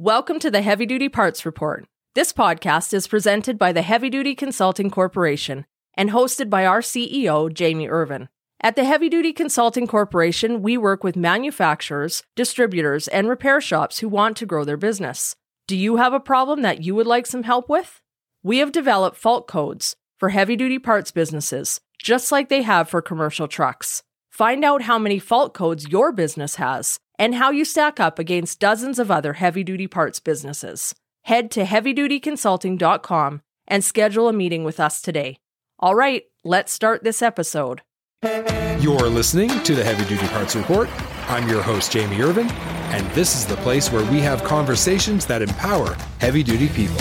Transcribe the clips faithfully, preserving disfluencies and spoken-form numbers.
Welcome to the Heavy Duty Parts Report. This podcast is presented by the Heavy Duty Consulting Corporation and hosted by our C E O, Jamie Irvin. At the Heavy Duty Consulting Corporation, we work with manufacturers, distributors, and repair shops who want to grow their business. Do you have a problem that you would like some help with? We have developed fault codes for heavy-duty parts businesses, just like they have for commercial trucks. Find out how many fault codes your business has and how you stack up against dozens of other heavy-duty parts businesses. Head to heavy duty consulting dot com and schedule a meeting with us today. All right, let's start this episode. You're listening to the Heavy Duty Parts Report. I'm your host, Jamie Irvin, and this is the place where we have conversations that empower heavy-duty people.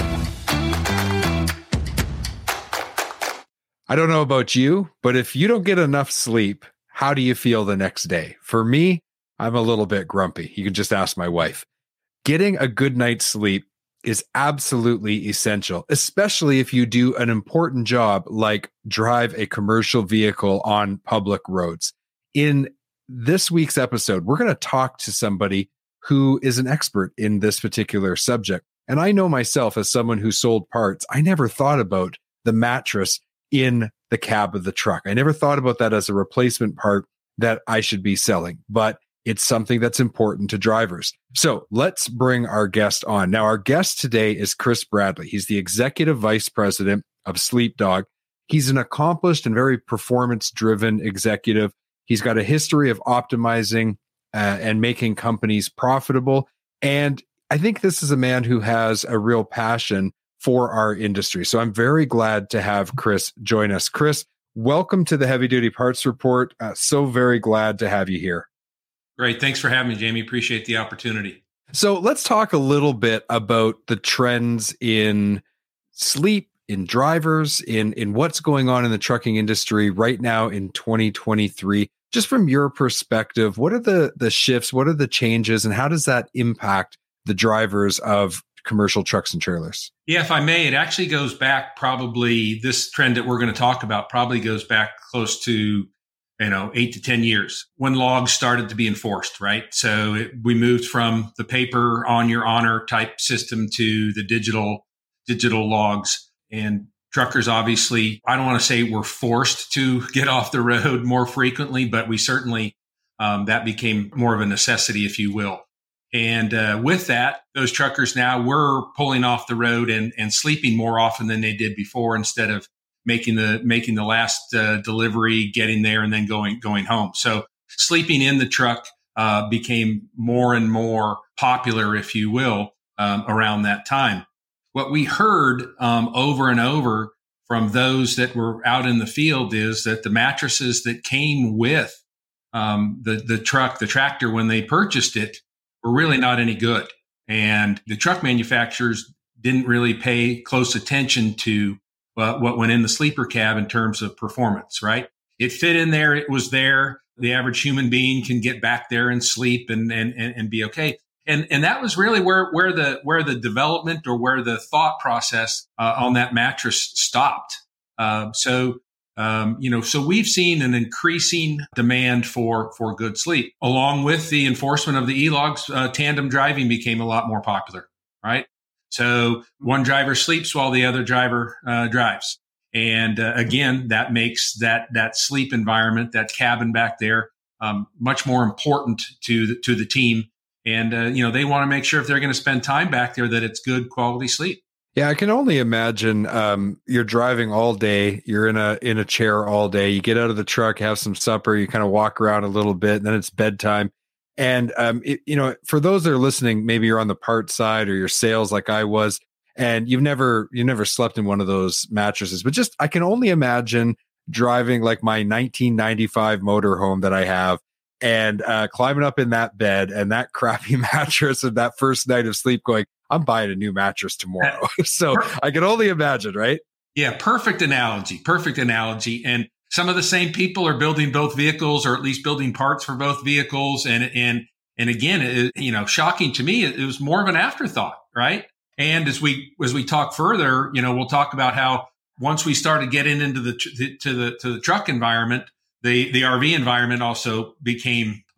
I don't know about you, but if you don't get enough sleep, how do you feel the next day? For me, I'm a little bit grumpy. You can just ask my wife. Getting a good night's sleep is absolutely essential, especially if you do an important job like drive a commercial vehicle on public roads. In this week's episode, we're going to talk to somebody who is an expert in this particular subject. And I know myself as someone who sold parts, I never thought about the mattress in the cab of the truck. I never thought about that as a replacement part that I should be selling, but it's something that's important to drivers. So let's bring our guest on. Now, our guest today is Chris Bradley. He's the Executive Vice President of Sleepdog. He's an accomplished and very performance-driven executive. He's got a history of optimizing uh, and making companies profitable. And I think this is a man who has a real passion for our industry. So I'm very glad to have Chris join us. Chris, welcome to the Heavy Duty Parts Report. Uh, so very glad to have you here. Great. Thanks for having me, Jamie. Appreciate the opportunity. So let's talk a little bit about the trends in sleep, in drivers, in, in what's going on in the trucking industry right now in twenty twenty-three. Just from your perspective, what are the, the shifts? What are the changes? And how does that impact the drivers of commercial trucks and trailers? Yeah, if I may, it actually goes back probably, this trend that we're going to talk about probably goes back close to you know, eight to ten years when logs started to be enforced, right? So it, we moved from the paper on your honor type system to the digital, digital logs. And truckers, obviously, I don't want to say were forced to get off the road more frequently, but we certainly, um, that became more of a necessity, if you will. And uh, with that, those truckers now were pulling off the road and, and sleeping more often than they did before, instead of making the making the last uh, delivery, getting there, and then going going home. So sleeping in the truck uh, became more and more popular, if you will, um, around that time. What we heard um, over and over from those that were out in the field is that the mattresses that came with um, the the truck, the tractor, when they purchased it, were really not any good, and the truck manufacturers didn't really pay close attention to Uh, what went in the sleeper cab in terms of performance, right? It fit in there. It was there. The average human being can get back there and sleep and, and, and, and be okay. And, and that was really where, where the, where the development or where the thought process uh, on that mattress stopped. Uh, so, um, you know, so we've seen an increasing demand for, for good sleep. Along with the enforcement of the E-logs, uh, tandem driving became a lot more popular, right? So one driver sleeps while the other driver uh, drives. And uh, again, that makes that that sleep environment, that cabin back there, um, much more important to the, to the team. And, uh, you know, they want to make sure if they're going to spend time back there that it's good quality sleep. Yeah, I can only imagine um, you're driving all day. You're in a in a chair all day. You get out of the truck, have some supper. You kind of walk around a little bit, and then it's bedtime. And, um, it, you know, for those that are listening, maybe you're on the parts side or your sales like I was, and you've never, you never slept in one of those mattresses, but just, I can only imagine driving like my nineteen ninety-five motorhome that I have and, uh, climbing up in that bed and that crappy mattress and that first night of sleep going, I'm buying a new mattress tomorrow. So I can only imagine, right? Yeah. Perfect analogy. Perfect analogy. And some of the same people are building both vehicles, or at least building parts for both vehicles. And, and, and again, it, you know, shocking to me, it, it was more of an afterthought, right? And as we, as we talk further, you know, we'll talk about how once we started getting into the, to the, to the truck environment, the, the R V environment also became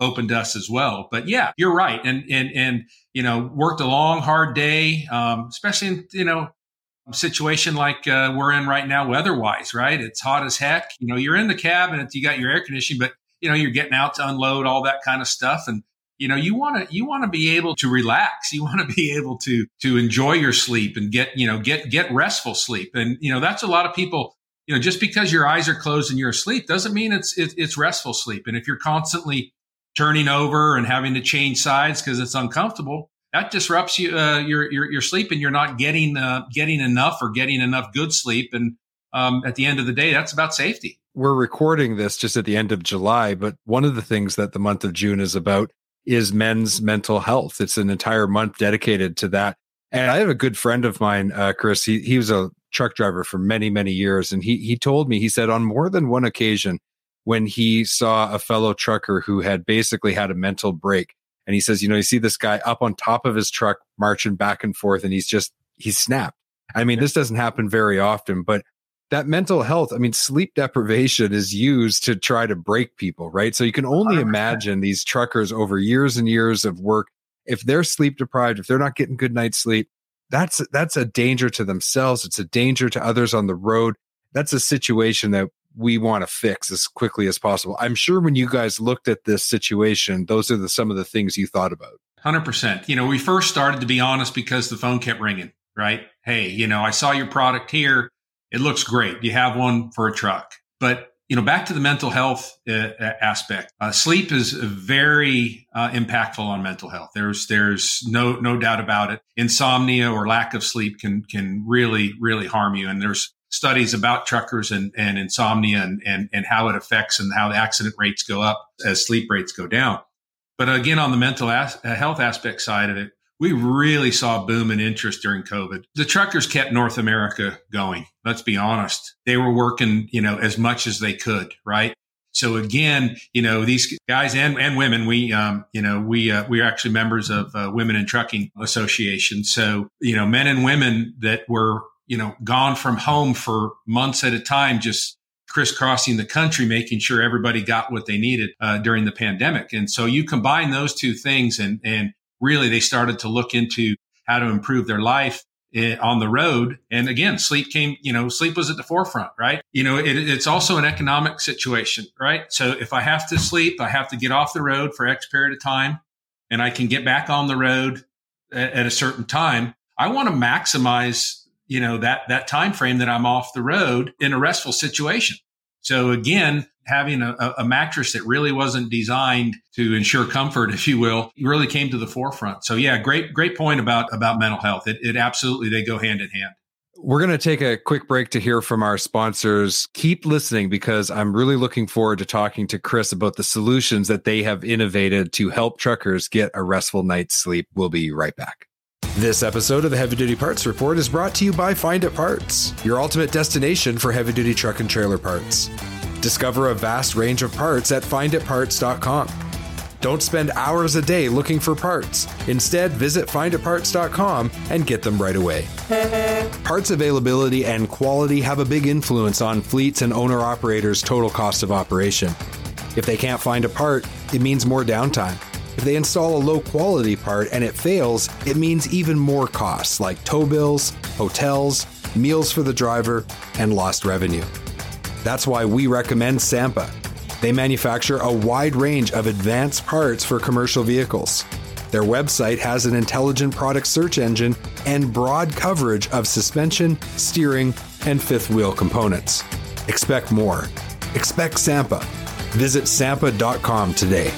open to us as well. But yeah, you're right. And, and, and, you know, worked a long, hard day, um, especially in, you know, a situation like uh, we're in right now, weather-wise, right? It's hot as heck. You know, you're in the cab and it's, you got your air conditioning, but, you know, you're getting out to unload all that kind of stuff. And, you know, you want to, you want to be able to relax. You want to be able to, to enjoy your sleep and get, you know, get, get restful sleep. And, you know, that's a lot of people, you know, just because your eyes are closed and you're asleep doesn't mean it's, it, it's restful sleep. And if you're constantly turning over and having to change sides because it's uncomfortable, that disrupts you, uh, your, your, your sleep, and you're not getting, uh, getting enough or getting enough good sleep. And, um, at the end of the day, that's about safety. We're recording this just at the end of July, but one of the things that the month of June is about is men's mental health. It's an entire month dedicated to that. And I have a good friend of mine, uh, Chris, he, he was a truck driver for many, many years. And he, he told me, he said on more than one occasion when he saw a fellow trucker who had basically had a mental break, and he says, you know, you see this guy up on top of his truck marching back and forth, and he's just, he's snapped. I mean, this doesn't happen very often, but that mental health, I mean, sleep deprivation is used to try to break people, right? So you can only one hundred percent imagine these truckers over years and years of work. If they're sleep deprived, if they're not getting good night's sleep, that's, that's a danger to themselves. It's a danger to others on the road. That's a situation that we want to fix as quickly as possible. I'm sure when you guys looked at this situation, those are the, some of the things you thought about. one hundred percent. You know, we first started, to be honest, because the phone kept ringing, right? Hey, you know, I saw your product here. It looks great. You have one for a truck. But, you know, back to the mental health uh, aspect, uh, sleep is very uh, impactful on mental health. There's, there's no, no doubt about it. Insomnia or lack of sleep can, can really, really harm you. And there's studies about truckers and, and insomnia and, and, and how it affects and how the accident rates go up as sleep rates go down. But again, on the mental as- health aspect side of it, we really saw a boom in interest during COVID. The truckers kept North America going. Let's be honest. They were working, you know, as much as they could, right? So again, you know, these guys and, and women, we, um, you know, we, uh, we are actually members of uh, Women in Trucking Association. So, you know, men and women that were, you know, gone from home for months at a time, just crisscrossing the country, making sure everybody got what they needed uh, during the pandemic. And so you combine those two things, and, and really they started to look into how to improve their life eh, on the road. And again, sleep came, you know, sleep was at the forefront, right? You know, it, it's also an economic situation, right? So if I have to sleep, I have to get off the road for X period of time, and I can get back on the road at, at a certain time. I want to maximize, you know, that, that time frame that I'm off the road in a restful situation. So again, having a, a mattress that really wasn't designed to ensure comfort, if you will, really came to the forefront. So yeah, great, great point about, about mental health. It, it absolutely, they go hand in hand. We're going to take a quick break to hear from our sponsors. Keep listening, because I'm really looking forward to talking to Chris about the solutions that they have innovated to help truckers get a restful night's sleep. We'll be right back. This episode of the Heavy Duty Parts Report is brought to you by Find It Parts, your ultimate destination for heavy-duty truck and trailer parts. Discover a vast range of parts at find it parts dot com. Don't spend hours a day looking for parts. Instead, visit find it parts dot com and get them right away. Parts availability and quality have a big influence on fleets and owner-operators' total cost of operation. If they can't find a part, it means more downtime. If they install a low-quality part and it fails, it means even more costs like tow bills, hotels, meals for the driver, and lost revenue. That's why we recommend Sampa. They manufacture a wide range of advanced parts for commercial vehicles. Their website has an intelligent product search engine and broad coverage of suspension, steering, and fifth wheel components. Expect more. Expect Sampa. Visit sampa dot com today.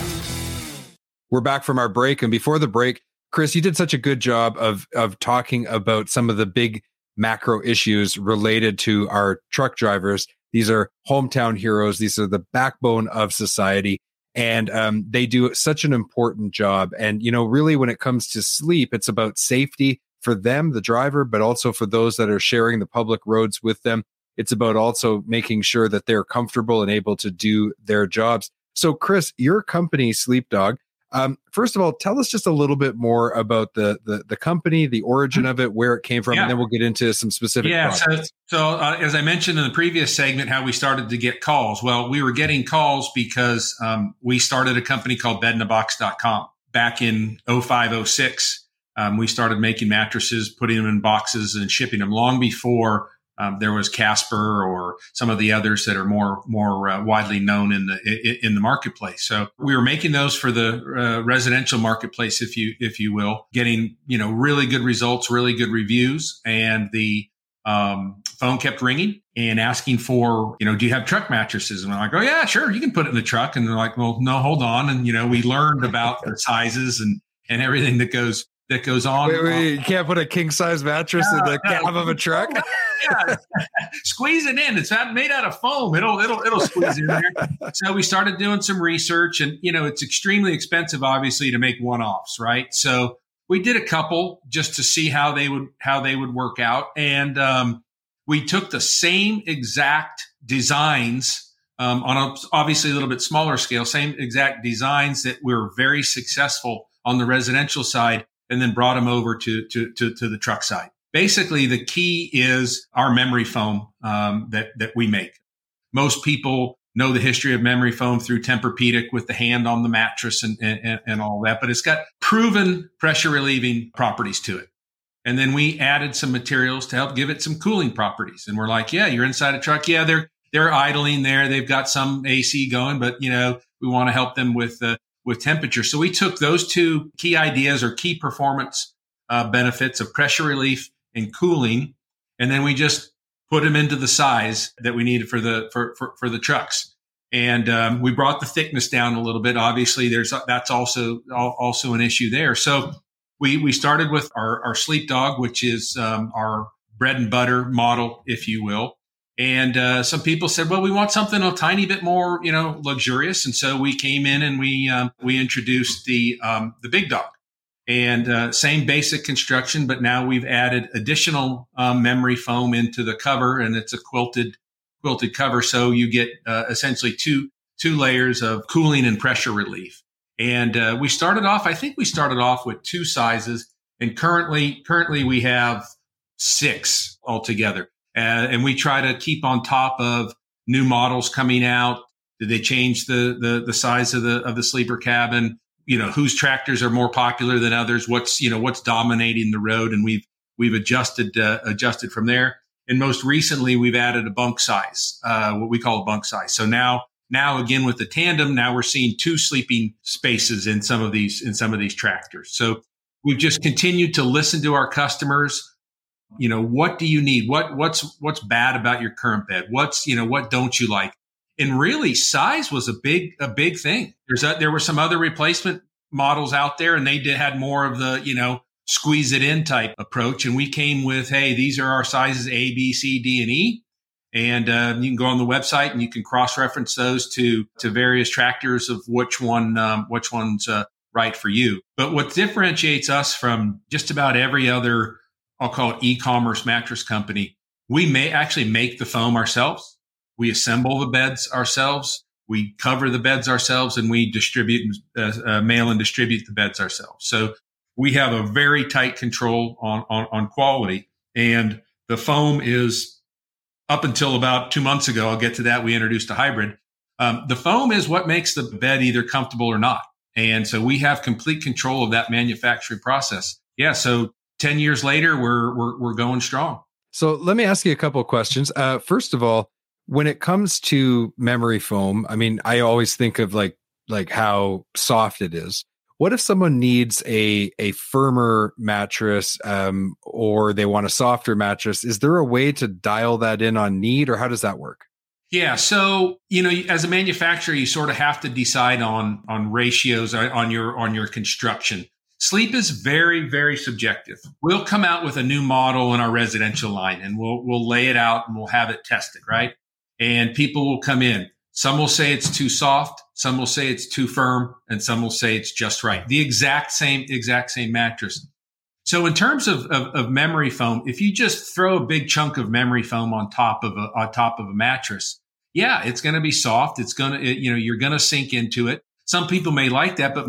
We're back from our break. And before the break, Chris, you did such a good job of, of talking about some of the big macro issues related to our truck drivers. These are hometown heroes. These are the backbone of society. And um, they do such an important job. And, you know, really when it comes to sleep, it's about safety for them, the driver, but also for those that are sharing the public roads with them. It's about also making sure that they're comfortable and able to do their jobs. So, Chris, your company, Sleep Dog, Um, first of all, tell us just a little bit more about the the, the company, the origin of it, where it came from, yeah. and then we'll get into some specific Yeah. products. So, so uh, as I mentioned in the previous segment, how we started to get calls. Well, we were getting calls because um, we started a company called bed in a box dot com back in oh five, oh six. Um, we started making mattresses, putting them in boxes and shipping them long before Um, there was Casper or some of the others that are more more uh, widely known in the in the marketplace. So we were making those for the uh, residential marketplace, if you if you will, getting you know really good results, really good reviews, and the um, phone kept ringing and asking for you know, do you have truck mattresses? And I'm like, oh yeah, sure, you can put it in the truck. And they're like, well, no, hold on. And you know, we learned about the sizes and and everything that goes that goes on. Wait, wait, you can't put a king size mattress no, in the no, cab of a truck. Yeah, squeeze it in. It's not made out of foam. It'll it'll it'll squeeze in there. So we started doing some research, and you know it's extremely expensive, obviously, to make one-offs, right? So we did a couple just to see how they would how they would work out, and um, we took the same exact designs um, on a obviously a little bit smaller scale, same exact designs that were very successful on the residential side, and then brought them over to to to, to the truck side. Basically, the key is our memory foam um, that that we make. Most people know the history of memory foam through Tempur-Pedic with the hand on the mattress and, and, and all that, but it's got proven pressure relieving properties to it. And then we added some materials to help give it some cooling properties. And we're like, yeah, you're inside a truck. Yeah, they're they're idling there. They've got some A C going, but you know we want to help them with uh, with temperature. So we took those two key ideas or key performance uh, benefits of pressure relief and cooling, and then we just put them into the size that we needed for the for for, for the trucks. And um, we brought the thickness down a little bit. Obviously, there's that's also also an issue there. So we we started with our our Sleep Dog, which is um, our bread and butter model, if you will. And uh, some people said, well, we want something a tiny bit more, you know, luxurious. And so we came in and we um, we introduced the um, the Big Dog. And uh, same basic construction, but now we've added additional um, memory foam into the cover, and it's a quilted quilted cover. So you get uh, essentially two two layers of cooling and pressure relief. And uh, we started off, I think we started off with two sizes, and currently currently we have six altogether. Uh, and we try to keep on top of new models coming out. Did they change the the the size of the of the sleeper cabin? You know, whose tractors are more popular than others? What's, you know, what's dominating the road? And we've, we've adjusted, uh, adjusted from there. And most recently we've added a bunk size, uh, what we call a bunk size. So now, now again, with the tandem, now we're seeing two sleeping spaces in some of these, in some of these tractors. So we've just continued to listen to our customers. You know, what do you need? What, what's, what's bad about your current bed? What's, you know, what don't you like? And really, size was a big, a big thing. There's a, there were some other replacement models out there, and they did had more of the, you know, squeeze it in type approach. And we came with, hey, these are our sizes A, B, C, D, and E. And uh, you can go on the website and you can cross-reference those to to various tractors of which one, um, which one's uh, right for you. But what differentiates us from just about every other, I'll call it e-commerce mattress company, we may actually make the foam ourselves. We assemble the beds ourselves, we cover the beds ourselves, and we distribute, uh, uh, mail and distribute the beds ourselves. So we have a very tight control on, on, on quality. And the foam is, up until about two months ago, I'll get to that, we introduced a hybrid. Um, the foam is what makes the bed either comfortable or not. And so we have complete control of that manufacturing process. Yeah. So ten years later, we're, we're, we're going strong. So let me ask you a couple of questions. Uh, first of all, when it comes to memory foam, I mean, I always think of like like how soft it is. What if someone needs a a firmer mattress um, or they want a softer mattress? Is there a way to dial that in on need, or how does that work? Yeah, so you know, as a manufacturer, you sort of have to decide on on ratios on your on your construction. Sleep is very, very subjective. We'll come out with a new model in our residential line, and we'll we'll lay it out and we'll have it tested, right? And people will come in. Some will say it's too soft. Some will say it's too firm. And some will say it's just right. The exact same, exact same mattress. So in terms of, of, of memory foam, if you just throw a big chunk of memory foam on top of a, on top of a mattress, yeah, it's going to be soft. It's going to, it, you know, you're going to sink into it. Some people may like that, but most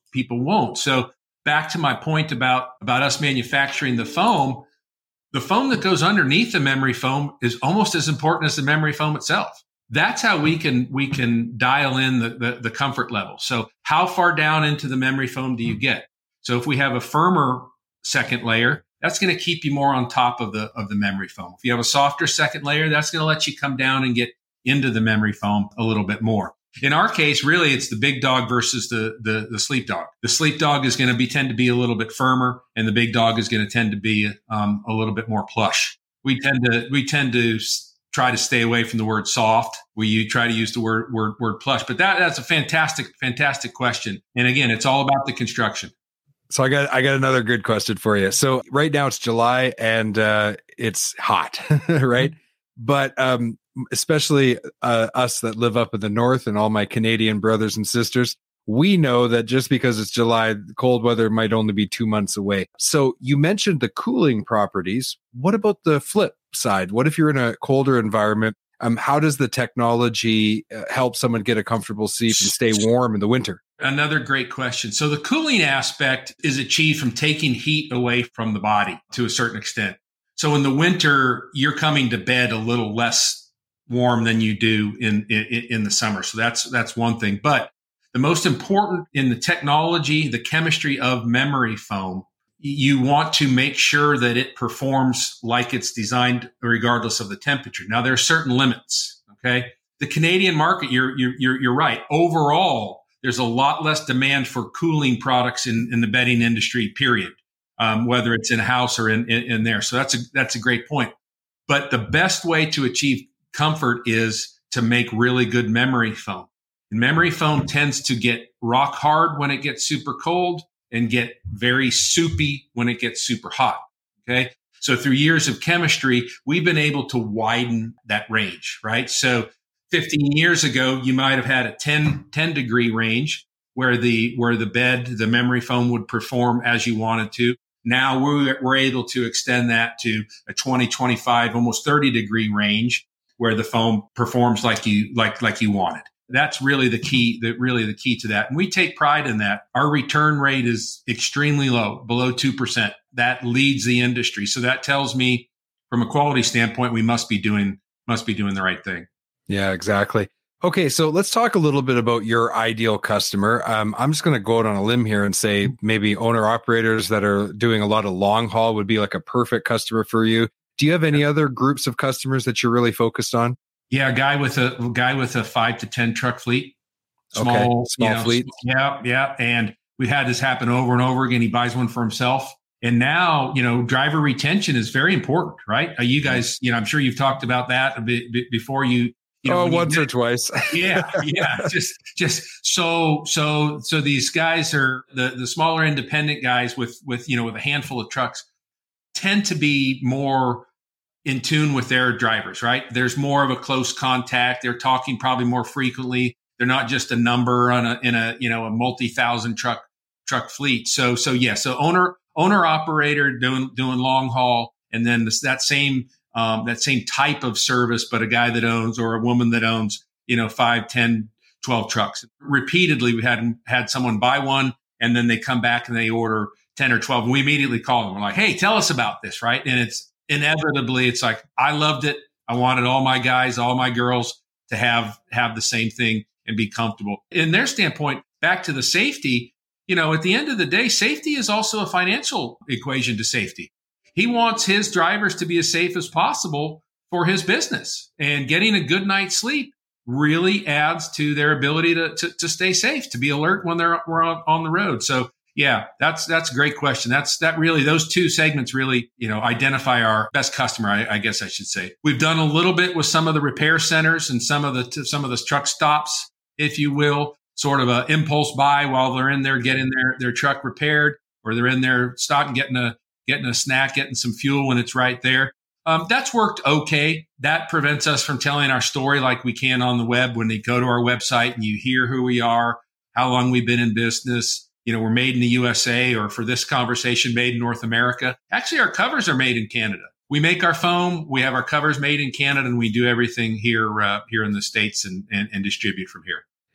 people won't. So back to my point about, about us manufacturing the foam, the foam that goes underneath the memory foam is almost as important as the memory foam itself. That's how we can we can dial in the, the, the comfort level. So how far down into the memory foam do you get? So if we have a firmer second layer, that's going to keep you more on top of the of the memory foam. If you have a softer second layer, that's going to let you come down and get into the memory foam a little bit more. In our case, really, it's the big dog versus the the, the sleep dog. The sleep dog is going to be tend to be a little bit firmer, and the big dog is going to tend to be um, a little bit more plush. We tend to we tend to try to stay away from the word soft. We try to use the word word word plush. But that that's a fantastic fantastic question. And again, it's all about the construction. So I got I got another good question for you. So right now it's July and uh, it's hot, right? But um, especially uh, us that live up in the north and all my Canadian brothers and sisters, we know that just because it's July, cold weather might only be two months away. So you mentioned the cooling properties. What about the flip side? What if you're in a colder environment? Um, how does the technology uh, help someone get a comfortable sleep and stay warm in the winter? Another great question. So the cooling aspect is achieved from taking heat away from the body to a certain extent. So in the winter, you're coming to bed a little less warm than you do in, in, in the summer. So that's, that's one thing. But the most important in the technology, the chemistry of memory foam, you want to make sure that it performs like it's designed regardless of the temperature. Now, there are certain limits, okay? The Canadian market, you're, you're, you're right. Overall, there's a lot less demand for cooling products in, in the bedding industry, period, um, whether it's in house or in, in, in there. So that's a, that's a great point. But the best way to achieve comfort is to make really good memory foam. And memory foam tends to get rock hard when it gets super cold and get very soupy when it gets super hot. Okay. So through years of chemistry, we've been able to widen that range, right? So fifteen years ago, you might have had a ten, ten degree range where the, where the bed, the memory foam would perform as you wanted to. Now we're, we're able to extend that to a twenty, twenty-five, almost thirty degree range where the foam performs like you, like, like you wanted. That's really the key, the, really the key to that. And we take pride in that. Our return rate is extremely low, below two percent. That leads the industry. So that tells me from a quality standpoint, we must be doing, must be doing the right thing. Yeah, exactly. Okay. So let's talk a little bit about your ideal customer. Um, I'm just going to go out on a limb here and say maybe owner operators that are doing a lot of long haul would be like a perfect customer for you. Do you have any other groups of customers that you're really focused on? Yeah, a guy with a, a guy with a five to ten truck fleet, small, okay. small you know, fleet. Yeah, yeah, and we've had this happen over and over again. He buys one for himself, and now you know driver retention is very important, right? Uh, you guys, you know, I'm sure you've talked about that a bit, bit before you. You know, oh, once you, or twice. yeah, yeah, just just so so so these guys are the the smaller independent guys with with you know with a handful of trucks tend to be more in tune with their drivers, right? There's more of a close contact. They're talking probably more frequently. They're not just a number on a, in a, you know, a multi-thousand truck, truck fleet. So, so yeah, so owner, owner operator doing, doing long haul. And then this, that same, um, that same type of service, but a guy that owns or a woman that owns, you know, five, ten, twelve trucks. Repeatedly, we had, had someone buy one and then they come back and they order ten or twelve. And we immediately call them. We're like, hey, tell us about this, right? And it's, inevitably, it's like, I loved it. I wanted all my guys, all my girls to have, have the same thing and be comfortable. In their standpoint, back to the safety, you know, at the end of the day, safety is also a financial equation to safety. He wants his drivers to be as safe as possible for his business, and getting a good night's sleep really adds to their ability to, to, to stay safe, to be alert when they're we're on, on the road. So yeah, that's that's a great question. That's that really those two segments really, you know, identify our best customer, I, I guess I should say. We've done a little bit with some of the repair centers and some of the some of the truck stops, if you will, sort of a impulse buy while they're in there getting their their truck repaired, or they're in there stopping, getting a getting a snack, getting some fuel when it's right there. Um, that's worked okay. That prevents us from telling our story like we can on the web when they go to our website and you hear who we are, how long we've been in business. You know, we're made in the U S A, or for this conversation, made in North America. Actually, our covers are made in Canada. We make our foam. We have our covers made in Canada, and we do everything here, uh, here in the States and, and, and distribute from here.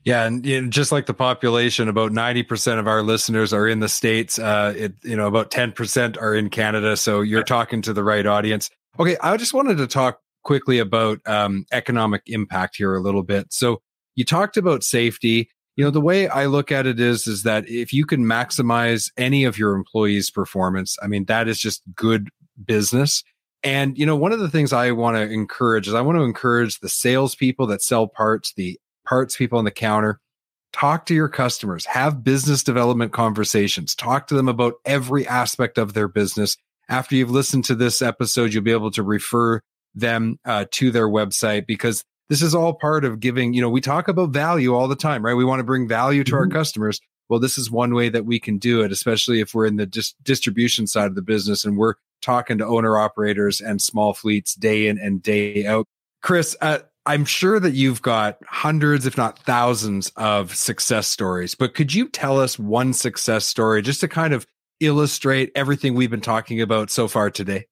Yeah, and you know, just like the population, about ninety percent of our listeners are in the States. Uh, it, you know, about ten percent are in Canada. So you're talking to the right audience. Okay, I just wanted to talk quickly about um, economic impact here a little bit. So you talked about safety. You know, the way I look at it is, is that if you can maximize any of your employees' performance, I mean, that is just good business. And, you know, one of the things I want to encourage is I want to encourage the salespeople that sell parts, the parts people on the counter. Talk to your customers, have business development conversations, talk to them about every aspect of their business. After you've listened to this episode, you'll be able to refer them uh, to their website, because this is all part of giving, you know, we talk about value all the time, right? We want to bring value to mm-hmm. our customers. Well, this is one way that we can do it, especially if we're in the dis- distribution side of the business and we're talking to owner operators and small fleets day in and day out. Chris, uh, I'm sure that you've got hundreds, if not thousands, of success stories, but could you tell us one success story just to kind of illustrate everything we've been talking about so far today?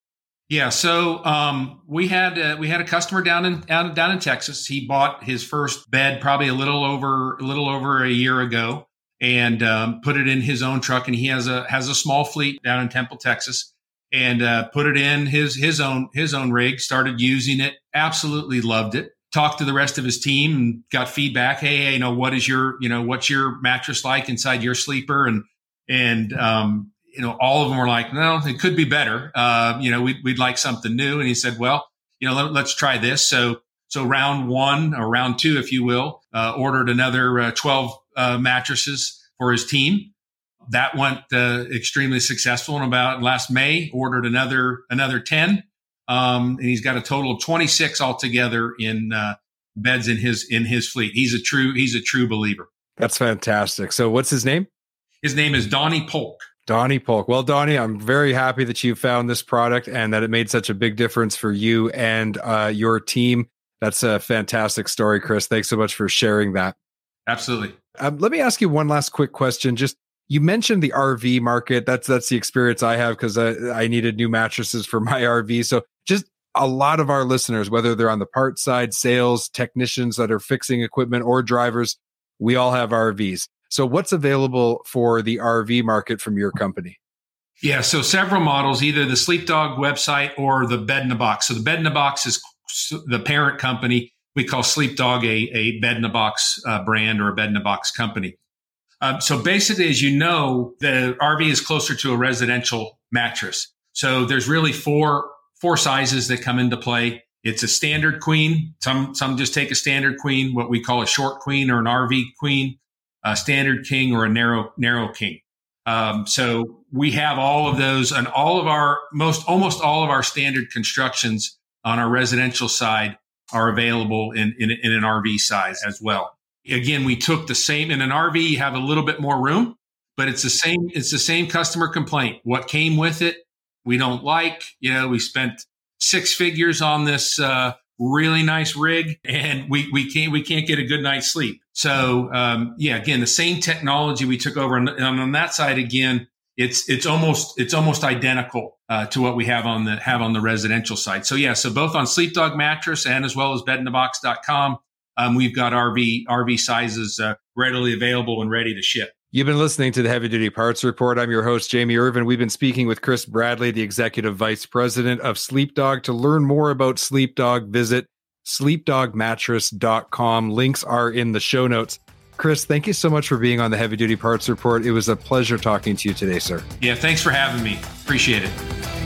Yeah, so um, we had uh, we had a customer down in down, down in Texas. He bought his first bed probably a little over a little over a year ago, and um, put it in his own truck. And he has a has a small fleet down in Temple, Texas. And uh, put it in his his own his own rig, started using it, absolutely loved it. Talked to the rest of his team and got feedback. Hey, hey, you know, what is your, you know, what's your mattress like inside your sleeper? And and um, you know, all of them were like, no, it could be better. Uh, you know, we'd we'd like something new. And he said, well, you know, let, let's try this. So so round one or round two, if you will, uh, ordered another uh, twelve uh, mattresses for his team. That went uh, extremely successful. And about last May, ordered another another ten, um, and he's got a total of twenty-six altogether in uh, beds in his in his fleet. He's a true he's a true believer. That's fantastic. So, what's his name? His name is Donnie Polk. Donnie Polk. Well, Donnie, I'm very happy that you found this product and that it made such a big difference for you and uh, your team. That's a fantastic story, Chris. Thanks so much for sharing that. Absolutely. Um, let me ask you one last quick question. Just You mentioned the R V market. That's that's the experience I have because I, I needed new mattresses for my R V. So just a lot of our listeners, whether they're on the parts side, sales, technicians that are fixing equipment, or drivers, we all have R Vs. So what's available for the R V market from your company? Yeah, so several models, either the Sleep Dog website or the Bed in a Box. So the Bed in a Box is the parent company. We call Sleep Dog a, a Bed in a Box uh, brand or a Bed in a Box company. Um, so basically, as you know, the R V is closer to a residential mattress. So there's really four four sizes that come into play. It's a standard queen. Some some just take a standard queen, what we call a short queen or an R V queen, a standard king or a narrow narrow king. Um, so we have all of those, and all of our most almost all of our standard constructions on our residential side are available in in, in an R V size as well. Again, we took the same in an R V. You have a little bit more room, but it's the same. It's the same customer complaint. What came with it, we don't like. You know, we spent six figures on this uh, really nice rig, and we we can't we can't get a good night's sleep. So um, yeah, again, the same technology we took over, and on that side, again, it's it's almost it's almost identical uh, to what we have on the have on the residential side. So yeah, so both on Sleep Dog mattress and as well as bed in a box dot com. Um, we've got R V R V sizes uh, readily available and ready to ship. You've been listening to the Heavy Duty Parts Report. I'm your host, Jamie Irvin. We've been speaking with Chris Bradley, the Executive Vice President of Sleep Dog. To learn more about Sleep Dog, visit sleep dog mattress dot com. Links are in the show notes. Chris, thank you so much for being on the Heavy Duty Parts Report. It was a pleasure talking to you today, sir. Yeah, thanks for having me. Appreciate it.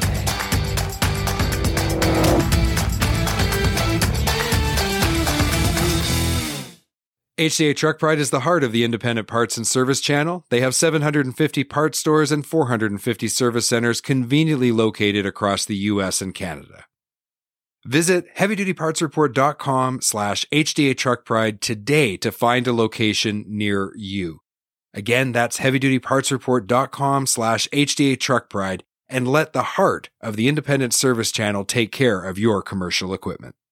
H D A Truck Pride is the heart of the independent parts and service channel. They have seven hundred fifty parts stores and four hundred fifty service centers conveniently located across the U S and Canada. Visit heavy duty parts report dot com slash H D A Truck Pride today to find a location near you. Again, that's heavy duty parts report dot com slash H D A Truck Pride, and let the heart of the independent service channel take care of your commercial equipment.